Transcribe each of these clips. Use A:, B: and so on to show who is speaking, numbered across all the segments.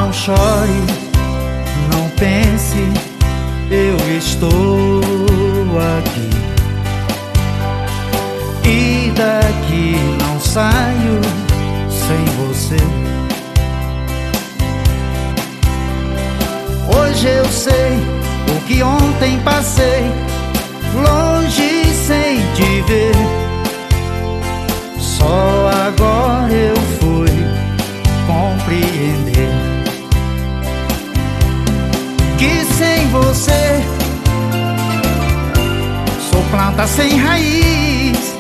A: Não chore, não pense, eu estou aqui. E daqui não saio sem você. Hoje eu sei o que ontem passei, longe sem te ver. Só agora eu fui compreender que sem você sou planta sem raiz.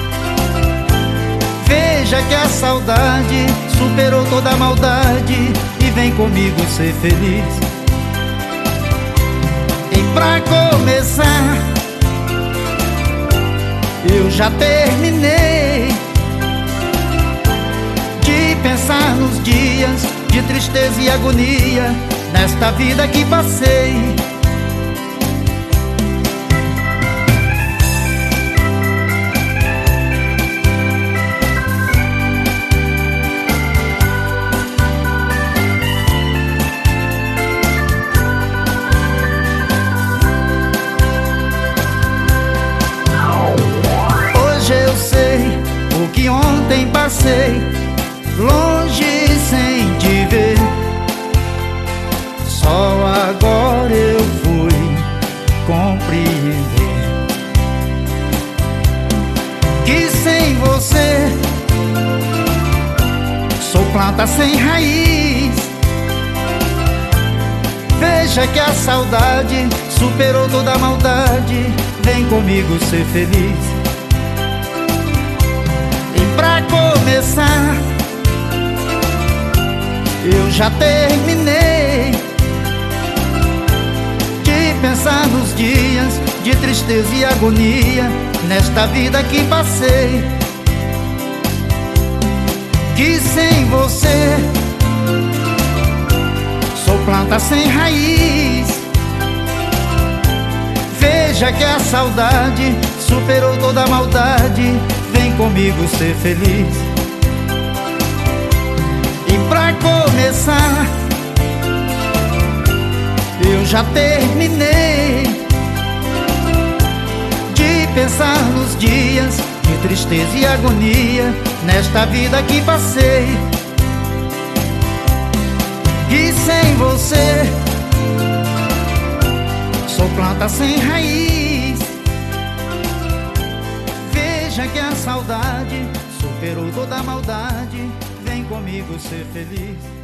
A: Veja que a saudade superou toda a maldade e vem comigo ser feliz. E pra começar, eu já terminei de pensar nos dias de tristeza e agonia nesta vida que passei. Hoje eu sei o que ontem passei, longe sem te ver. Só agora eu fui compreender que sem você sou planta sem raiz. Veja que a saudade superou toda a maldade, vem comigo ser feliz. E pra começar, eu já terminei de pensar nos dias de tristeza e agonia nesta vida que passei. Que sem você sou planta sem raiz. Veja que a saudade superou toda a maldade, vem comigo ser feliz. E pra começar, eu já terminei de pensar nos dias de tristeza e agonia nesta vida que passei. E sem você sou planta sem raiz. Veja que a saudade superou toda a maldade, vem comigo ser feliz.